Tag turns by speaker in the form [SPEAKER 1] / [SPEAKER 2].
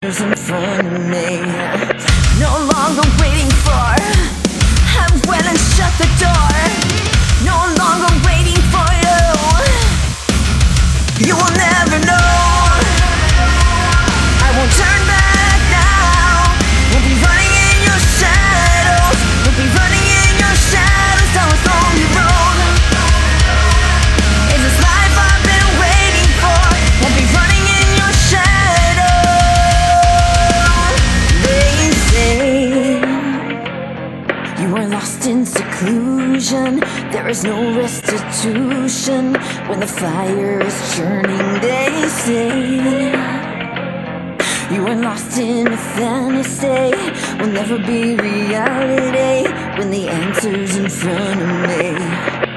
[SPEAKER 1] in front of me. No longer waiting for, I went and shut the door. No longer waiting for you. You will never know. I won't turn back now. Won't be running in your shadows. Won't be running in your shadows down this lonely road. Is this life I've been waiting for? Won't be running in your shadows. They say you are lost in seclusion. There is no restitution when the fire is churning. They say you are lost in a fantasy, will never be reality when the answer's in front of me.